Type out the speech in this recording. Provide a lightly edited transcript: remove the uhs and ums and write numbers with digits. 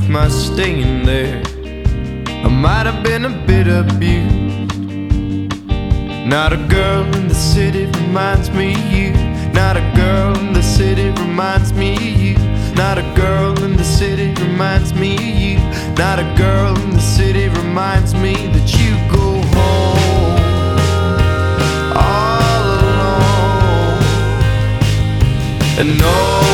my staying there. I might have been a bit abused. Not a girl in the city reminds me of you. Not a girl in the city reminds me of you. Not a girl in the city reminds me of you. Not a girl in the city reminds me that you go home all alone. And no